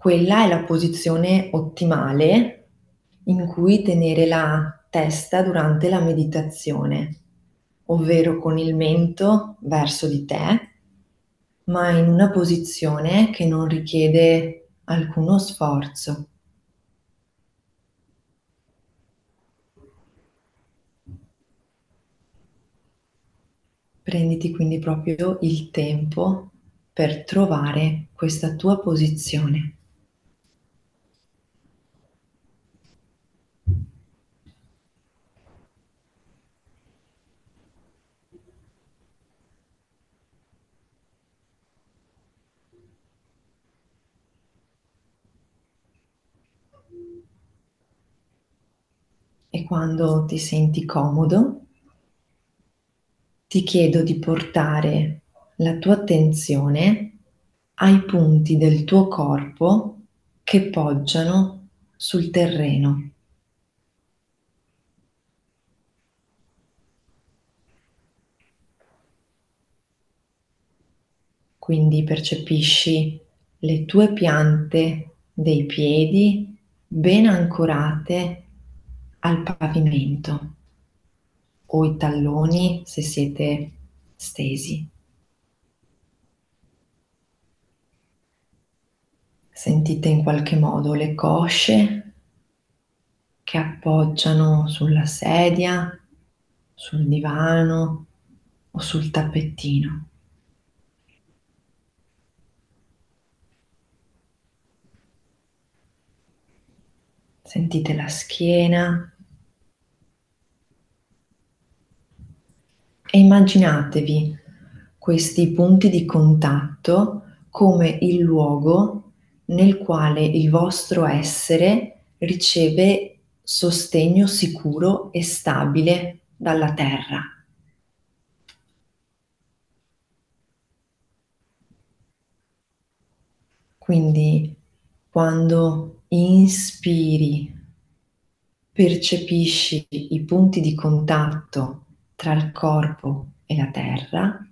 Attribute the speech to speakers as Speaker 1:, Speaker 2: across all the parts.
Speaker 1: quella è la posizione ottimale in cui tenere la testa durante la meditazione, ovvero con il mento verso di te, ma in una posizione che non richiede alcuno sforzo. Prenditi quindi proprio il tempo per trovare questa tua posizione. E quando ti senti comodo, ti chiedo di portare la tua attenzione ai punti del tuo corpo che poggiano sul terreno. Quindi percepisci le tue piante dei piedi ben ancorate al pavimento o i talloni se siete stesi. Sentite in qualche modo le cosce che appoggiano sulla sedia, sul divano o sul tappettino. Sentite la schiena e immaginatevi questi punti di contatto come il luogo nel quale il vostro essere riceve sostegno sicuro e stabile dalla terra. Quindi quando inspiri, percepisci i punti di contatto tra il corpo e la terra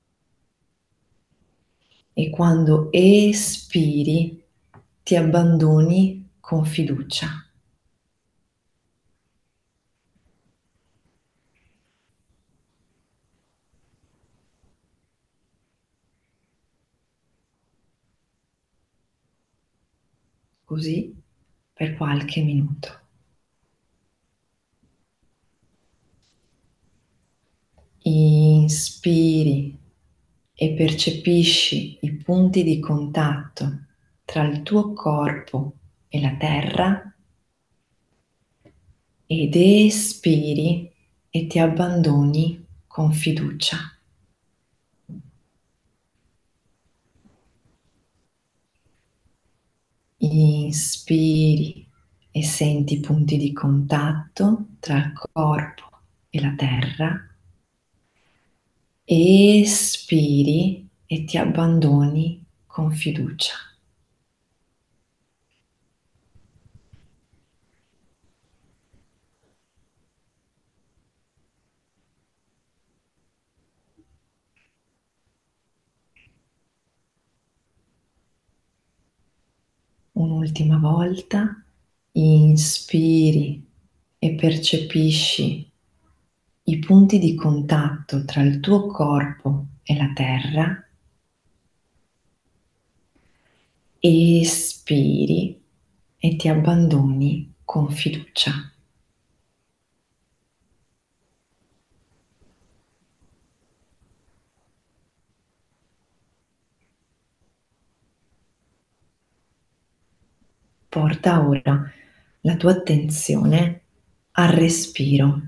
Speaker 1: e quando espiri ti abbandoni con fiducia. Così per qualche minuto. Inspiri e percepisci i punti di contatto tra il tuo corpo e la terra ed espiri e ti abbandoni con fiducia. Inspiri e senti i punti di contatto tra il corpo e la terra. Espiri e ti abbandoni con fiducia. Un'ultima volta, inspiri e percepisci i punti di contatto tra il tuo corpo e la terra. Espiri e ti abbandoni con fiducia. Porta ora la tua attenzione al respiro.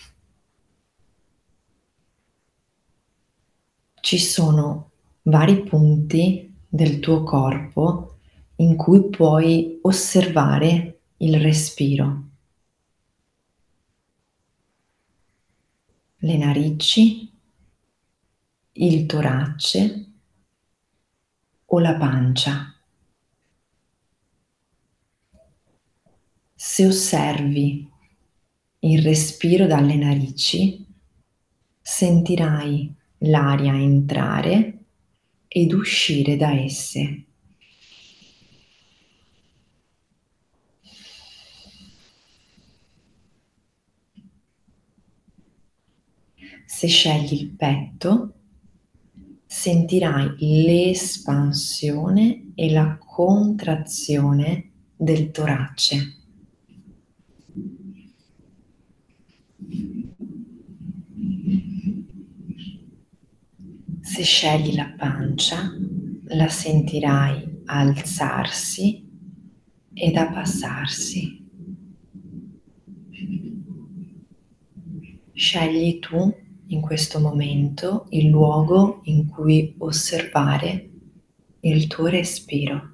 Speaker 1: Ci sono vari punti del tuo corpo in cui puoi osservare il respiro. Le narici, il torace o la pancia. Se osservi il respiro dalle narici, sentirai l'aria entrare ed uscire da esse. Se scegli il petto, sentirai l'espansione e la contrazione del torace. Se scegli la pancia, la sentirai alzarsi ed abbassarsi. Scegli tu in questo momento il luogo in cui osservare il tuo respiro.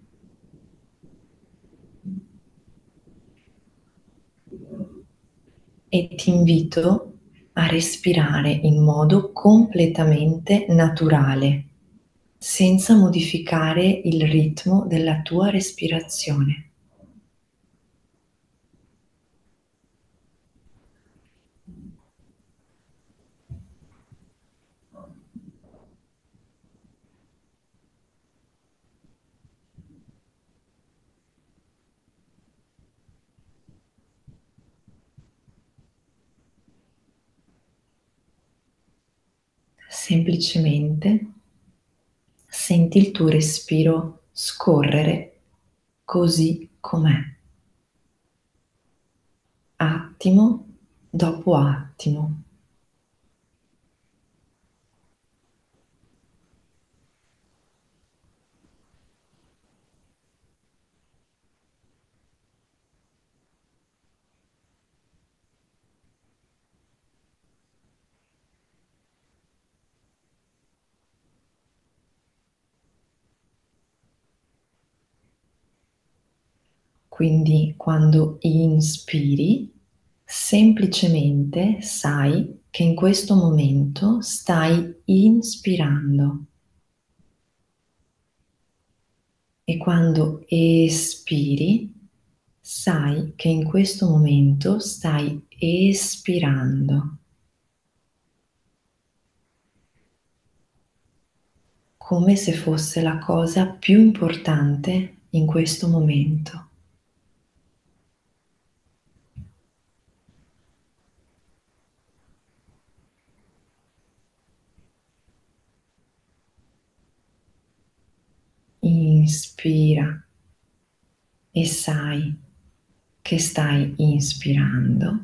Speaker 1: E ti invito a respirare in modo completamente naturale, senza modificare il ritmo della tua respirazione. Semplicemente senti il tuo respiro scorrere così com'è, attimo dopo attimo. Quindi quando inspiri, semplicemente sai che in questo momento stai inspirando e quando espiri, sai che in questo momento stai espirando, come se fosse la cosa più importante in questo momento. Inspira e sai che stai inspirando.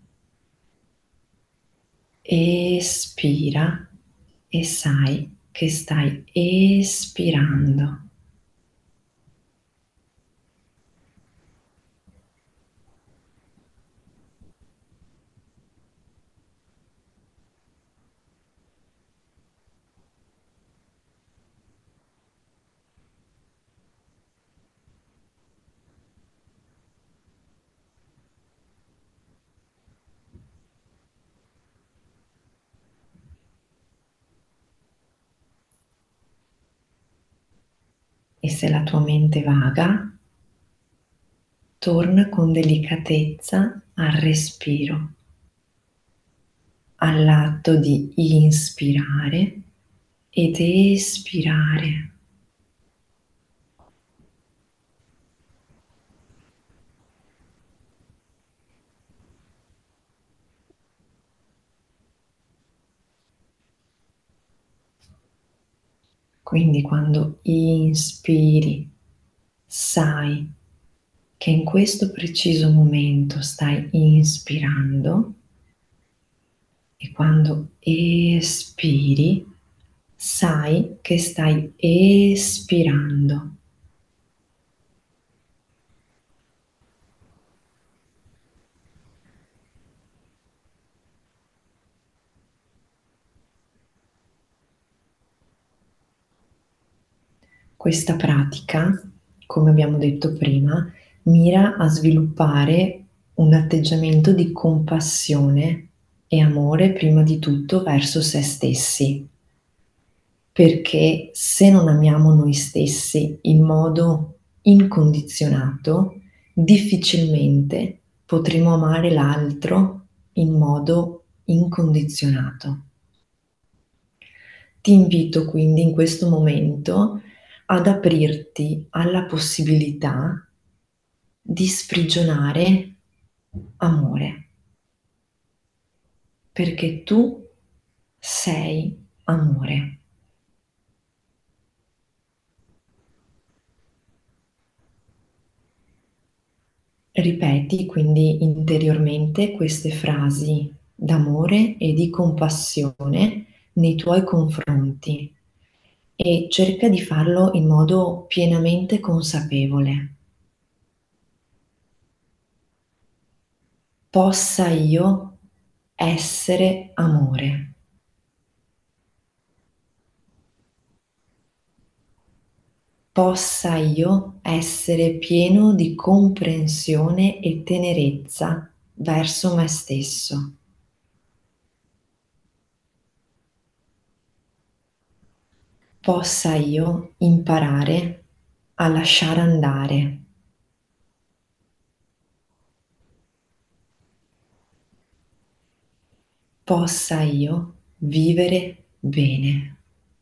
Speaker 1: Espira e sai che stai espirando. E se la tua mente vaga, torna con delicatezza al respiro, all'atto di inspirare ed espirare. Quindi quando inspiri, sai che in questo preciso momento stai inspirando e quando espiri, sai che stai espirando. Questa pratica, come abbiamo detto prima, mira a sviluppare un atteggiamento di compassione e amore prima di tutto verso se stessi, perché se non amiamo noi stessi in modo incondizionato, difficilmente potremo amare l'altro in modo incondizionato. Ti invito quindi in questo momento ad aprirti alla possibilità di sprigionare amore, perché tu sei amore. Ripeti quindi interiormente queste frasi d'amore e di compassione nei tuoi confronti e cerca di farlo in modo pienamente consapevole. Possa io essere amore. Possa io essere pieno di comprensione e tenerezza verso me stesso. Possa io imparare a lasciare andare. Possa io vivere bene.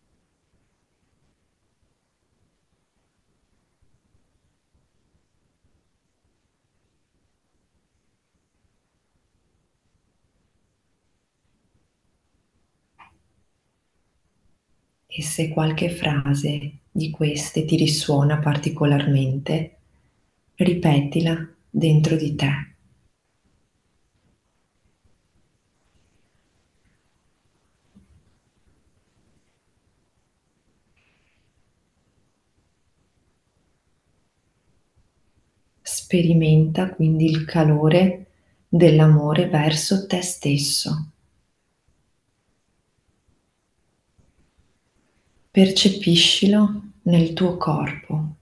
Speaker 1: E se qualche frase di queste ti risuona particolarmente, ripetila dentro di te. Sperimenta quindi il calore dell'amore verso te stesso. Percepiscilo nel tuo corpo,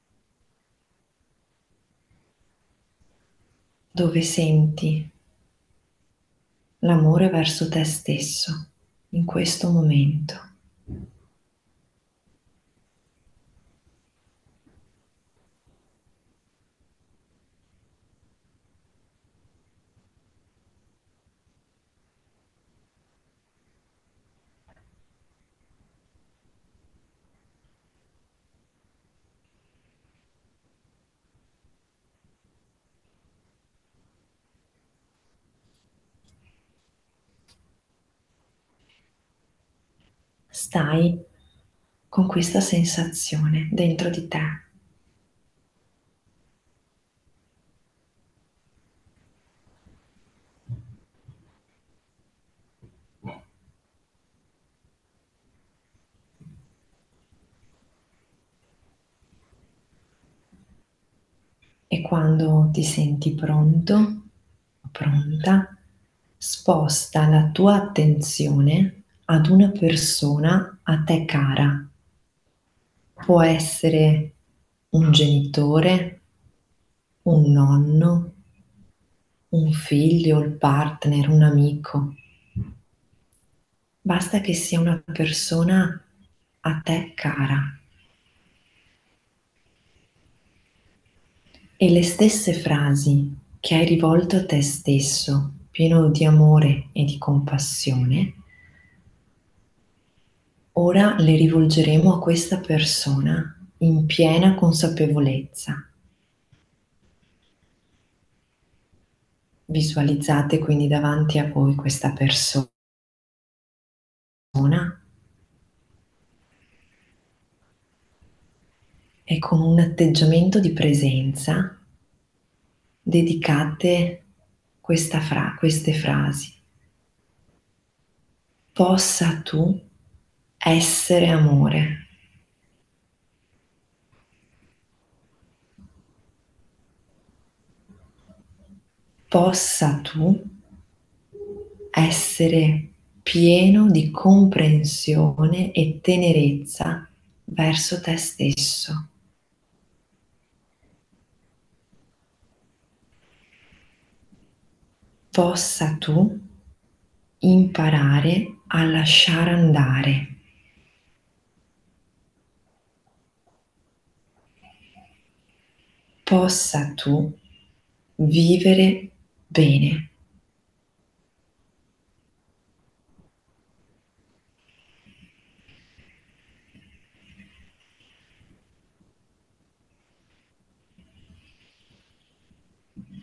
Speaker 1: dove senti l'amore verso te stesso in questo momento. Stai con questa sensazione dentro di te. E quando ti senti pronto o pronta, sposta la tua attenzione ad una persona a te cara. Può essere un genitore, un nonno, un figlio, il partner, un amico. Basta che sia una persona a te cara. E le stesse frasi che hai rivolto a te stesso, pieno di amore e di compassione, ora le rivolgeremo a questa persona in piena consapevolezza. Visualizzate quindi davanti a voi questa persona e con un atteggiamento di presenza dedicate queste frasi. Possa tu essere amore. Possa tu essere pieno di comprensione e tenerezza verso te stesso. Possa tu imparare a lasciare andare. Possa tu vivere bene.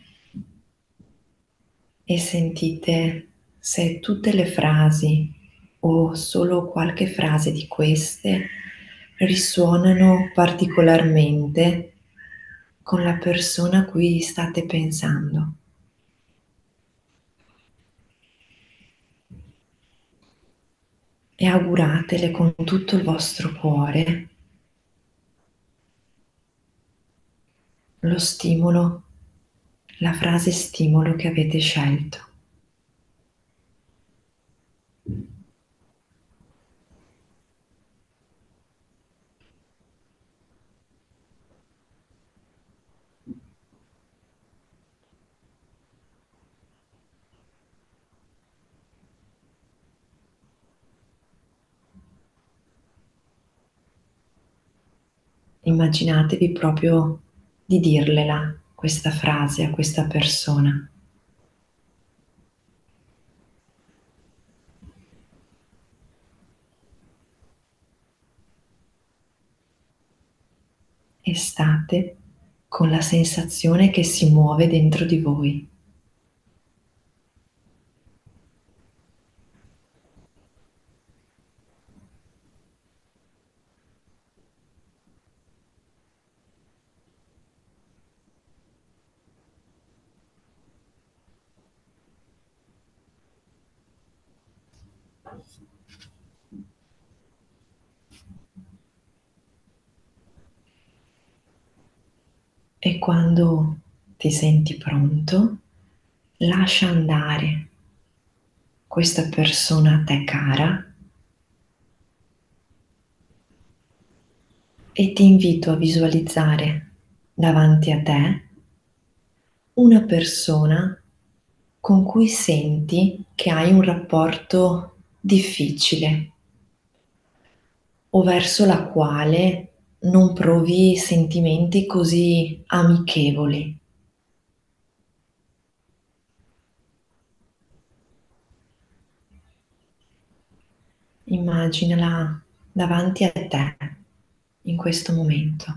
Speaker 1: E sentite se tutte le frasi o solo qualche frase di queste risuonano particolarmente con la persona a cui state pensando. E auguratele con tutto il vostro cuore lo stimolo, la frase stimolo che avete scelto. Immaginatevi proprio di dirlela questa frase a questa persona. E state con la sensazione che si muove dentro di voi. E quando ti senti pronto, lascia andare questa persona a te cara e ti invito a visualizzare davanti a te una persona con cui senti che hai un rapporto difficile o verso la quale non provi sentimenti così amichevoli. Immaginala davanti a te in questo momento.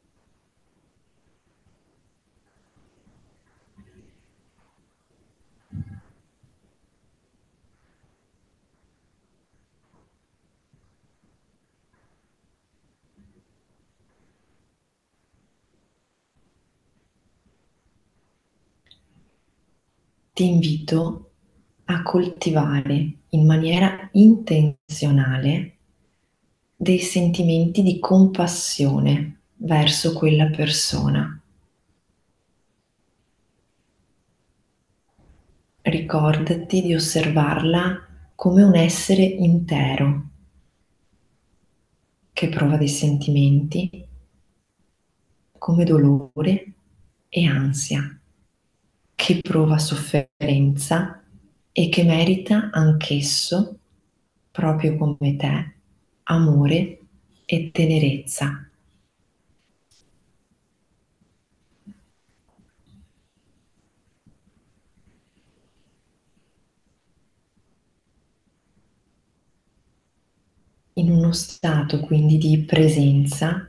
Speaker 1: Ti invito a coltivare in maniera intenzionale dei sentimenti di compassione verso quella persona. Ricordati di osservarla come un essere intero che prova dei sentimenti come dolore e ansia, che prova sofferenza e che merita anch'esso, proprio come te, amore e tenerezza. In uno stato quindi di presenza,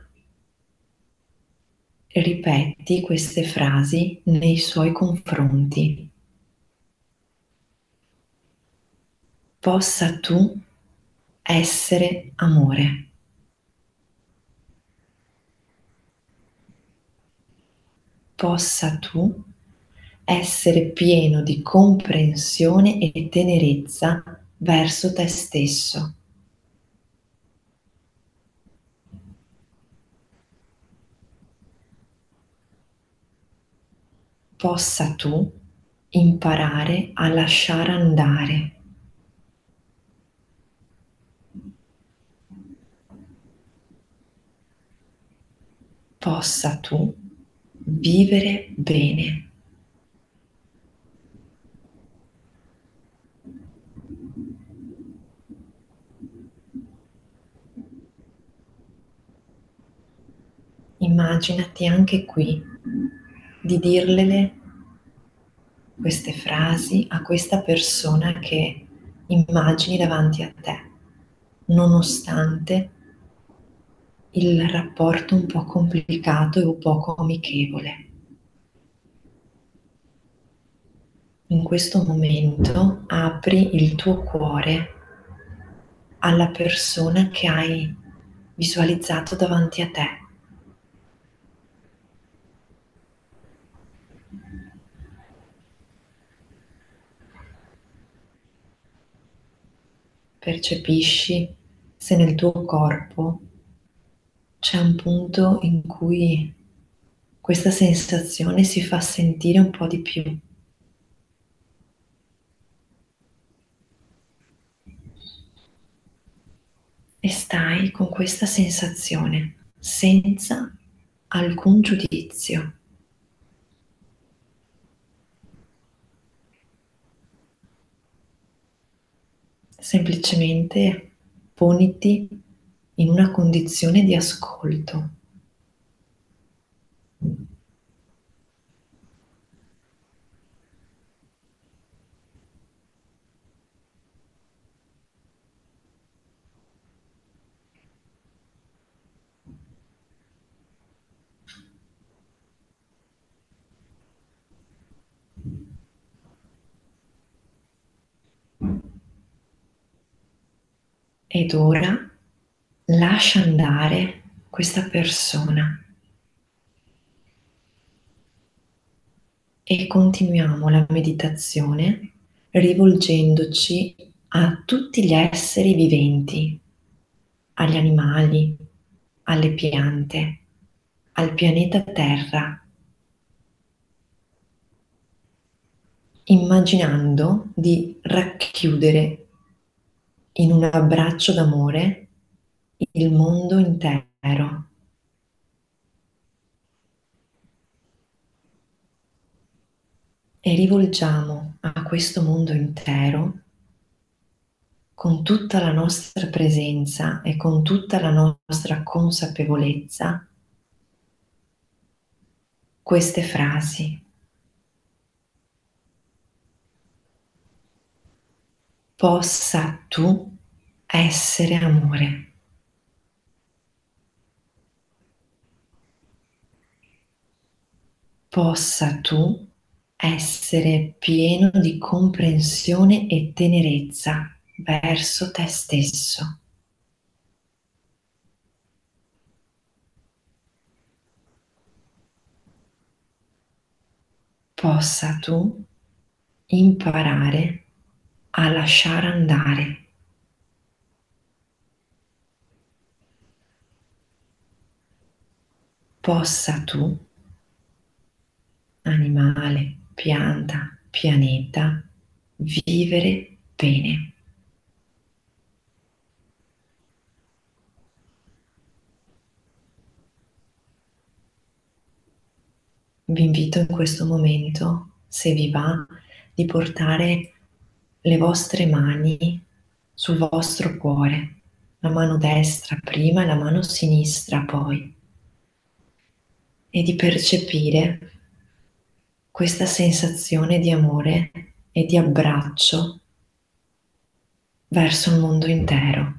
Speaker 1: ripeti queste frasi nei suoi confronti. Possa tu essere amore. Possa tu essere pieno di comprensione e tenerezza verso te stesso. Possa tu imparare a lasciare andare. Possa tu vivere bene. Immaginati anche qui di dirle queste frasi a questa persona che immagini davanti a te, nonostante il rapporto un po' complicato e un poco amichevole. In questo momento apri il tuo cuore alla persona che hai visualizzato davanti a te. Percepisci se nel tuo corpo c'è un punto in cui questa sensazione si fa sentire un po' di più. E stai con questa sensazione senza alcun giudizio. Semplicemente poniti in una condizione di ascolto. Ed ora lascia andare questa persona e continuiamo la meditazione rivolgendoci a tutti gli esseri viventi, agli animali, alle piante, al pianeta Terra, immaginando di racchiudere in un abbraccio d'amore il mondo intero. E rivolgiamo a questo mondo intero, con tutta la nostra presenza e con tutta la nostra consapevolezza, queste frasi. Possa tu essere amore. Possa tu essere pieno di comprensione e tenerezza verso te stesso. Possa tu imparare a lasciare andare. Possa tu, animale, pianta, pianeta, vivere bene. Vi invito in questo momento, se vi va, di portare le vostre mani sul vostro cuore, la mano destra prima e la mano sinistra poi, e di percepire questa sensazione di amore e di abbraccio verso il mondo intero.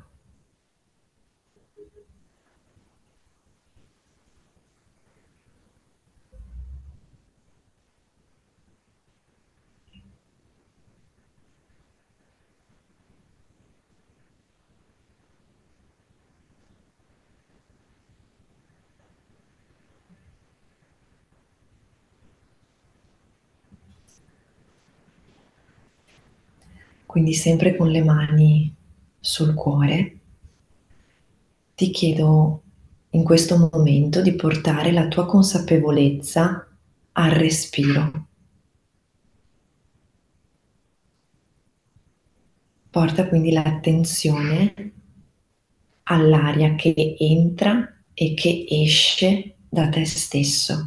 Speaker 1: Quindi sempre con le mani sul cuore, ti chiedo in questo momento di portare la tua consapevolezza al respiro. Porta quindi l'attenzione all'aria che entra e che esce da te stesso.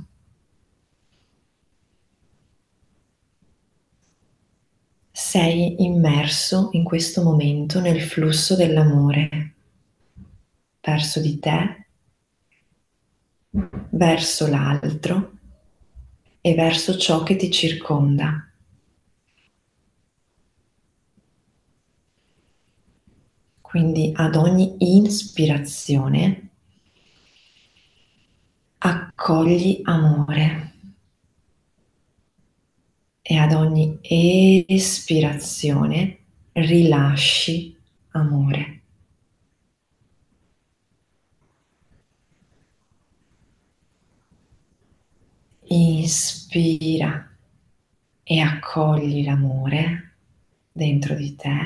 Speaker 1: Sei immerso in questo momento nel flusso dell'amore verso di te, verso l'altro e verso ciò che ti circonda. Quindi ad ogni ispirazione accogli amore e ad ogni espirazione rilasci amore. Inspira e accogli l'amore dentro di te.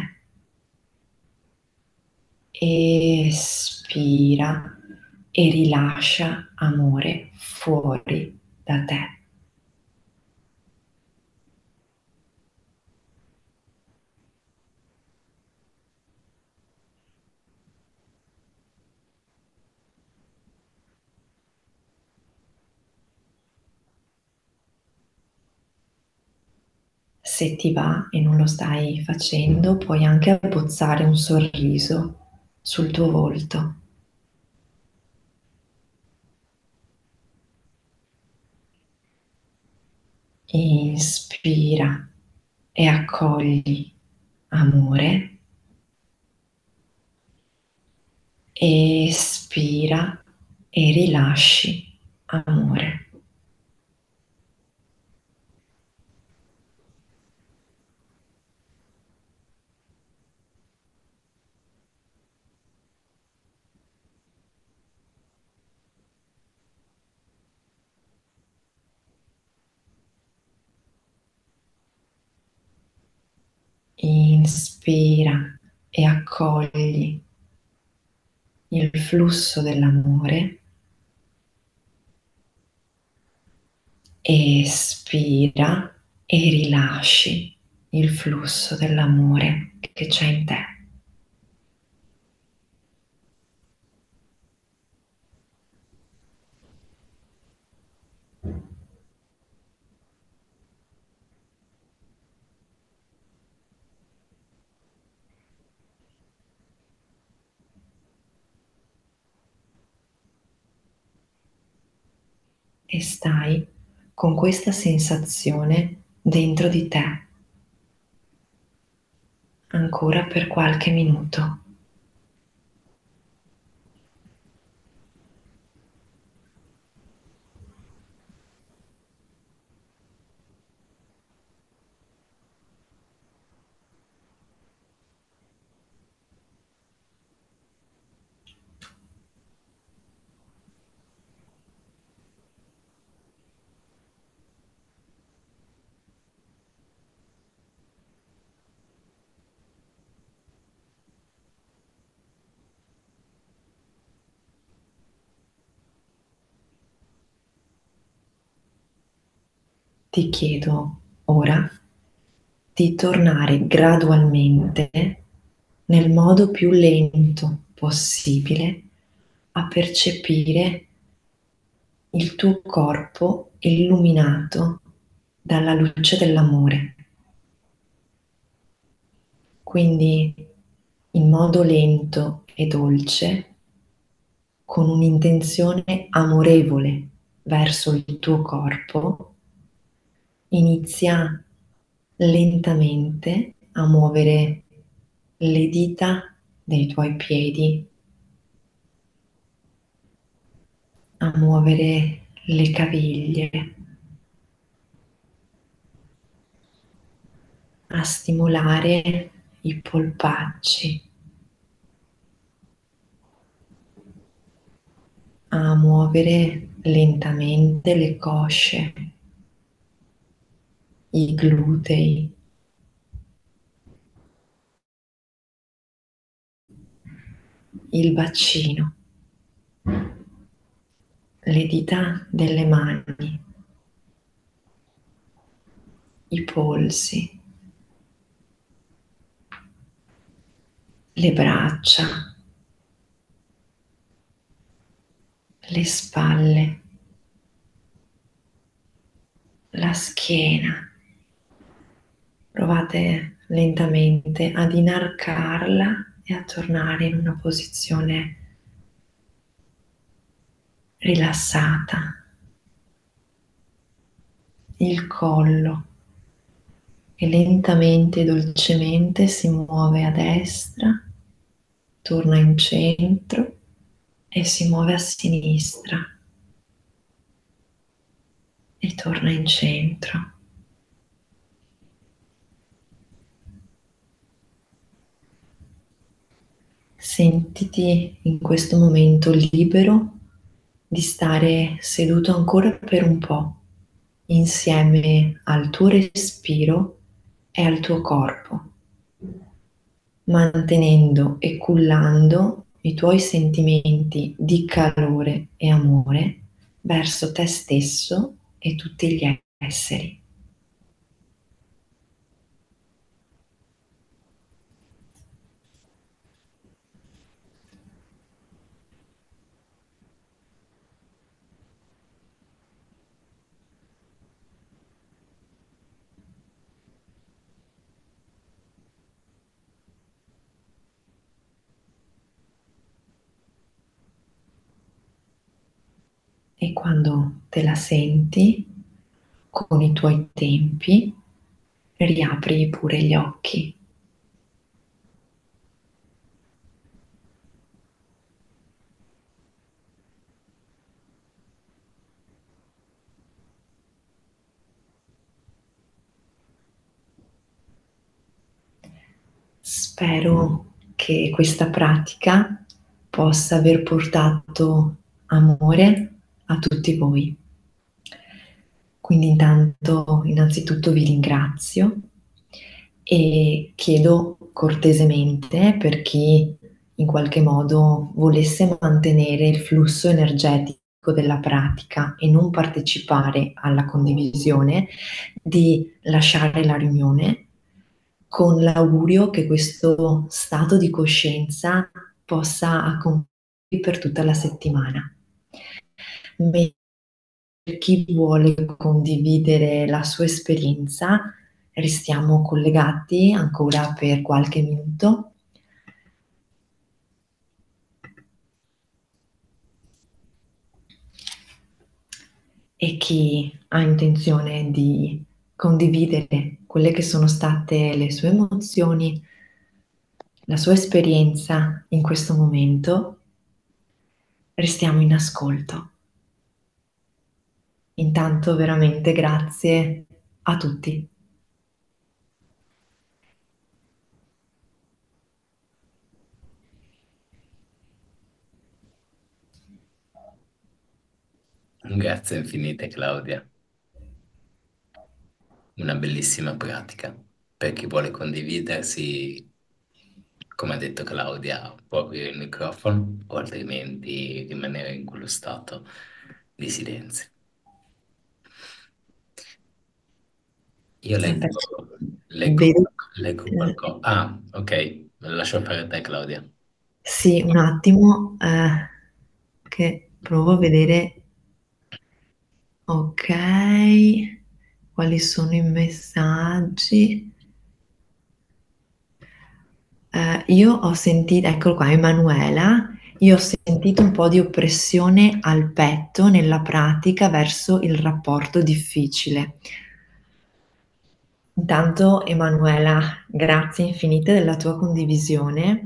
Speaker 1: Espira e rilascia amore fuori da te. Se ti va e non lo stai facendo, puoi anche abbozzare un sorriso sul tuo volto. Inspira e accogli amore. Espira e rilasci amore. Inspira e accogli il flusso dell'amore. Espira e rilasci il flusso dell'amore che c'è in te. E stai con questa sensazione dentro di te ancora per qualche minuto. Ti chiedo ora di tornare gradualmente, nel modo più lento possibile, a percepire il tuo corpo illuminato dalla luce dell'amore. Quindi in modo lento e dolce, con un'intenzione amorevole verso il tuo corpo, inizia lentamente a muovere le dita dei tuoi piedi, a muovere le caviglie, a stimolare i polpacci, a muovere lentamente le cosce, i glutei, il bacino, le dita delle mani, i polsi, le braccia, le spalle, la schiena. Provate lentamente ad inarcarla e a tornare in una posizione rilassata. Il collo che lentamente e dolcemente si muove a destra, torna in centro e si muove a sinistra e torna in centro. Sentiti in questo momento libero di stare seduto ancora per un po', insieme al tuo respiro e al tuo corpo, mantenendo e cullando i tuoi sentimenti di calore e amore verso te stesso e tutti gli esseri. E quando te la senti, con i tuoi tempi, riapri pure gli occhi. Spero che questa pratica possa aver portato amore a tutti voi. Quindi intanto, innanzitutto vi ringrazio e chiedo cortesemente per chi in qualche modo volesse mantenere il flusso energetico della pratica e non partecipare alla condivisione, di lasciare la riunione con l'augurio che questo stato di coscienza possa accompagnarvi per tutta la settimana. Per chi vuole condividere la sua esperienza, restiamo collegati ancora per qualche minuto. E chi ha intenzione di condividere quelle che sono state le sue emozioni, la sua esperienza in questo momento, restiamo in ascolto. Intanto veramente grazie a tutti.
Speaker 2: Grazie infinite, Claudia. Una bellissima pratica. Per chi vuole condividersi, come ha detto Claudia, può aprire il microfono o altrimenti rimanere in quello stato di silenzio. Io
Speaker 1: Aspetta,
Speaker 2: leggo,
Speaker 1: vedo,
Speaker 2: leggo qualcosa. Ah, ok, lo lascio fare a te, Claudia.
Speaker 1: sì, un attimo, che provo a vedere, ok, quali sono i messaggi. Io ho sentito, eccolo qua, Emanuela, io ho sentito un po' di oppressione al petto nella pratica verso il rapporto difficile. Intanto, Emanuela, grazie infinite della tua condivisione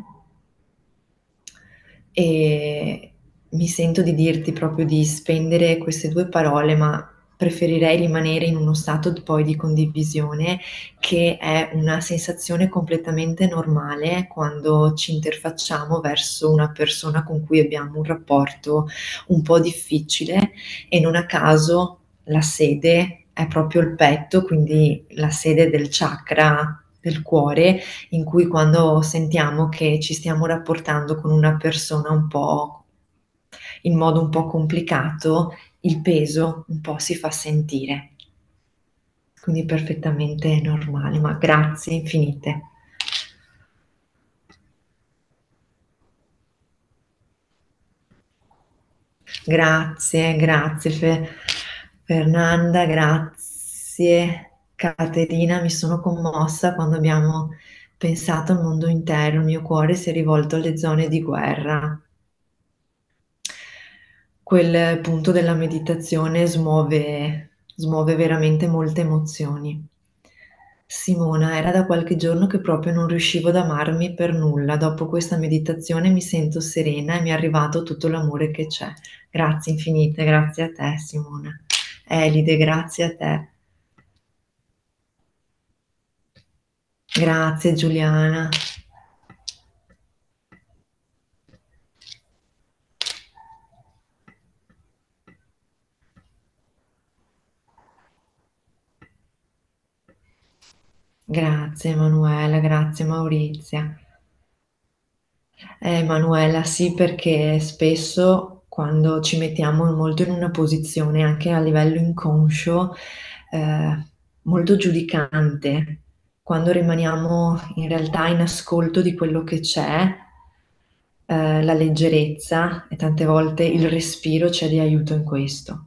Speaker 1: e mi sento di dirti proprio di spendere queste due parole, ma preferirei rimanere in uno stato poi di condivisione, che è una sensazione completamente normale quando ci interfacciamo verso una persona con cui abbiamo un rapporto un po' difficile e non a caso la sede è proprio il petto, quindi la sede del chakra del cuore in cui quando sentiamo che ci stiamo rapportando con una persona un po' in modo un po' complicato, il peso un po' si fa sentire. Quindi perfettamente normale, ma grazie infinite. Grazie, grazie Fernanda, grazie Caterina, mi sono commossa quando abbiamo pensato al mondo intero, il mio cuore si è rivolto alle zone di guerra. Quel punto della meditazione smuove veramente molte emozioni. Simona, era da qualche giorno che proprio non riuscivo ad amarmi per nulla. Dopo questa meditazione mi sento serena e mi è arrivato tutto l'amore che c'è. Grazie infinite, grazie a te, Simona. Elide, grazie a te. Grazie, Giuliana. Grazie Emanuela, grazie Maurizia. Manuela, sì, perché spesso quando ci mettiamo molto in una posizione anche a livello inconscio, eh, molto giudicante, quando rimaniamo in realtà in ascolto di quello che c'è, la leggerezza e tante volte il respiro c'è di aiuto in questo.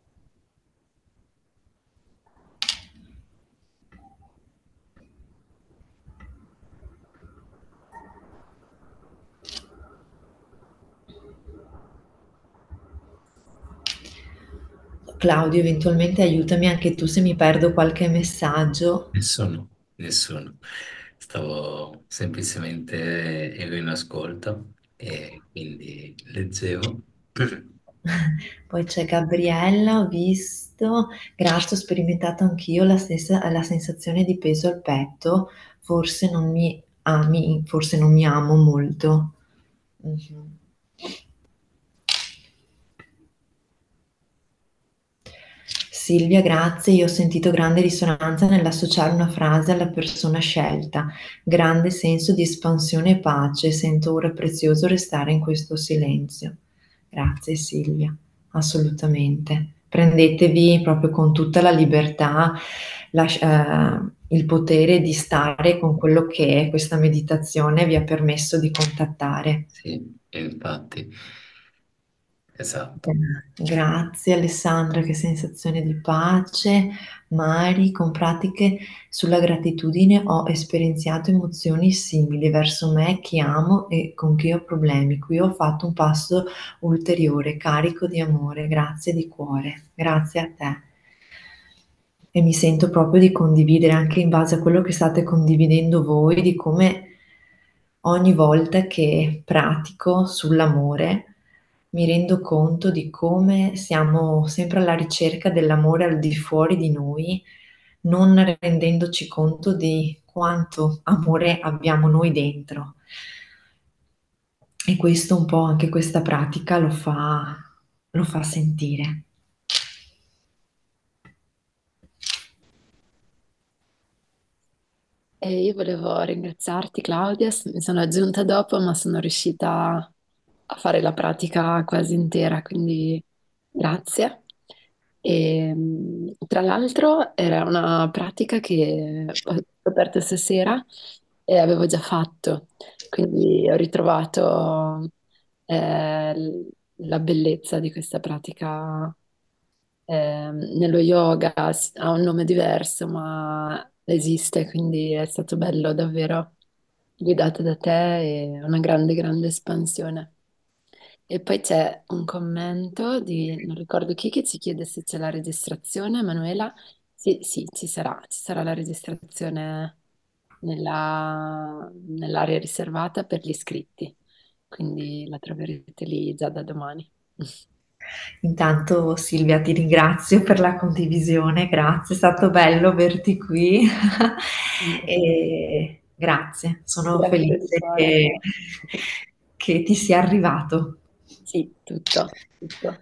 Speaker 1: Claudio, eventualmente aiutami anche tu se mi perdo qualche messaggio.
Speaker 2: Nessuno, nessuno. Stavo semplicemente, ero in ascolto e quindi leggevo.
Speaker 1: Poi c'è Gabriella, ho visto, grazie, ho sperimentato anch'io la stessa, la sensazione di peso al petto, forse non mi ami, forse non mi amo molto. Mhm. Silvia, grazie, io ho sentito grande risonanza nell'associare una frase alla persona scelta, grande senso di espansione e pace, sento ora prezioso restare in questo silenzio. Grazie Silvia, assolutamente. Prendetevi proprio con tutta la libertà il potere di stare con quello che questa meditazione vi ha permesso di contattare.
Speaker 2: Sì, infatti, esatto.
Speaker 1: Grazie Alessandra, che sensazione di pace. Mari, con pratiche sulla gratitudine ho esperienziato emozioni simili verso me, chi amo e con chi ho problemi. Qui ho fatto un passo ulteriore, carico di amore. Grazie di cuore. Grazie a te. E mi sento proprio di condividere anche in base a quello che state condividendo voi, di come ogni volta che pratico sull'amore mi rendo conto di come siamo sempre alla ricerca dell'amore al di fuori di noi, non rendendoci conto di quanto amore abbiamo noi dentro. E questo un po' anche questa pratica lo fa sentire.
Speaker 3: E io volevo ringraziarti, Claudia, mi sono aggiunta dopo, ma sono riuscita a fare la pratica quasi intera, quindi grazie. E, tra l'altro era una pratica che ho scoperto stasera e avevo già fatto, quindi ho ritrovato la bellezza di questa pratica nello yoga ha un nome diverso, ma esiste, quindi è stato bello davvero guidato da te e una grande, grande espansione. E poi c'è un commento di, non ricordo chi, che ci chiede se c'è la registrazione, Manuela. Sì, sì, ci sarà la registrazione nell'area riservata per gli iscritti, quindi la troverete lì già da domani.
Speaker 1: Intanto Silvia ti ringrazio per la condivisione, grazie, è stato bello averti qui e grazie, sono
Speaker 3: Grazie di
Speaker 1: felice
Speaker 3: cuore.
Speaker 1: che ti sia arrivato.
Speaker 3: Sì, tutto, tutto.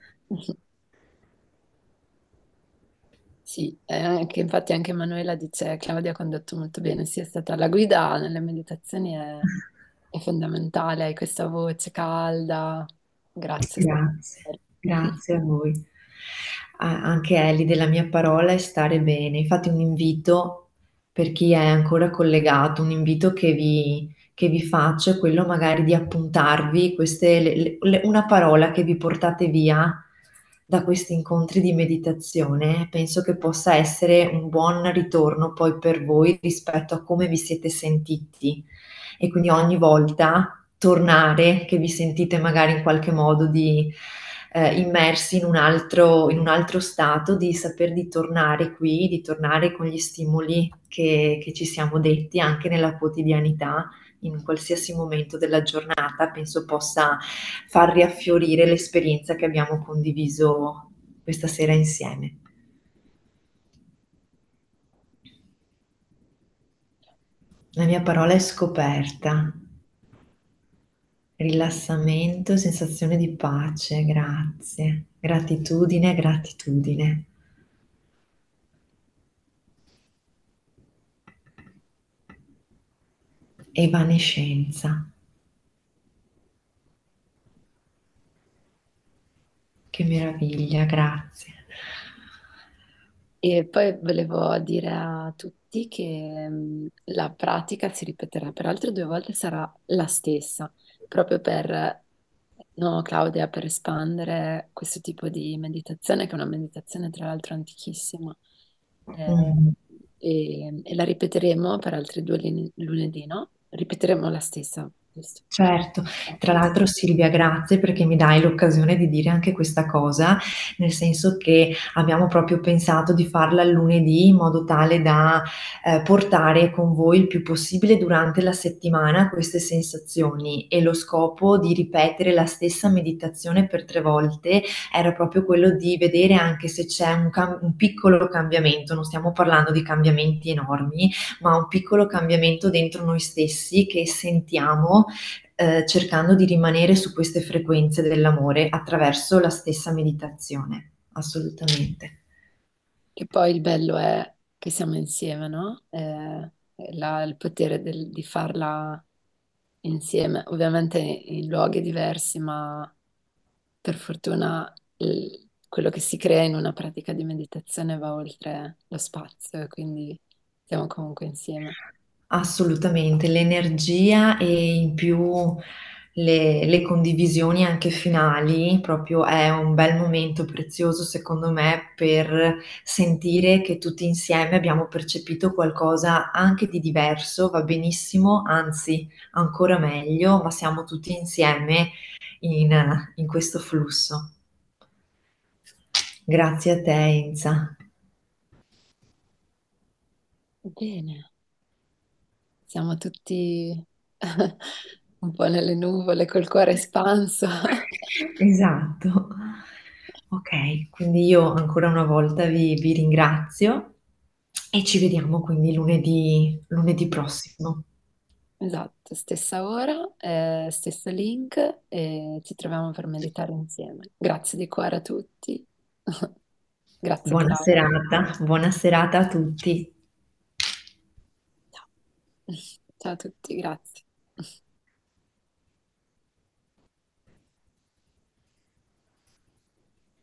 Speaker 3: Sì, anche, infatti anche Manuela dice Claudia ha condotto molto bene, sì, è stata la guida nelle meditazioni è fondamentale, hai questa voce calda, grazie.
Speaker 1: Grazie, grazie a voi. Anche Ellie della mia parola è stare bene. Infatti un invito per chi è ancora collegato, un invito che vi faccio è quello magari di appuntarvi una parola che vi portate via da questi incontri di meditazione. Penso che possa essere un buon ritorno poi per voi rispetto a come vi siete sentiti e quindi ogni volta tornare, che vi sentite magari in qualche modo immersi in un altro stato, di saper di tornare qui, di tornare con gli stimoli che ci siamo detti anche nella quotidianità, in qualsiasi momento della giornata, penso possa far riaffiorire l'esperienza che abbiamo condiviso questa sera insieme. La mia parola è scoperta. Rilassamento, sensazione di pace, grazie. Gratitudine, gratitudine. evanescenza. Che meraviglia, grazie.
Speaker 3: E poi volevo dire a tutti che la pratica si ripeterà per altre 2 volte, sarà la stessa, proprio per, no, Claudia, per espandere questo tipo di meditazione, che è una meditazione tra l'altro antichissima. Eh,
Speaker 1: Mm.
Speaker 3: e la ripeteremo per altri 2 lunedì, no? Ripeteremo la stessa, giusto?
Speaker 1: Certo, tra
Speaker 3: Ok.
Speaker 1: l'altro Silvia, grazie perché mi dai l'occasione di dire anche questa cosa, nel senso che abbiamo proprio pensato di farla il lunedì in modo tale da portare con voi il più possibile durante la settimana queste sensazioni e lo scopo di ripetere la stessa meditazione per 3 volte era proprio quello di vedere anche se c'è un piccolo cambiamento, non stiamo parlando di cambiamenti enormi, ma un piccolo cambiamento dentro noi stessi che sentiamo cercando di rimanere su queste frequenze dell'amore attraverso la stessa meditazione. Assolutamente.
Speaker 3: Che poi il bello è che siamo insieme, no? Il potere di farla insieme, ovviamente in luoghi diversi, ma per fortuna quello che si crea in una pratica di meditazione va oltre lo spazio e quindi siamo comunque insieme.
Speaker 1: Assolutamente, l'energia e in più le condivisioni anche finali, proprio è un bel momento prezioso secondo me per sentire che tutti insieme abbiamo percepito qualcosa anche di diverso, va benissimo, anzi ancora meglio, ma siamo tutti insieme in questo flusso. Grazie a te, Enza.
Speaker 3: Bene, siamo tutti un po' nelle nuvole col cuore espanso.
Speaker 1: Esatto. Ok, quindi io ancora una volta vi ringrazio e ci vediamo quindi lunedì prossimo.
Speaker 3: Esatto, stessa ora, stesso link e ci troviamo per meditare insieme. Grazie di cuore a tutti. Grazie Claudia.
Speaker 1: Buona serata a tutti.
Speaker 3: Ciao. Ciao a tutti, grazie.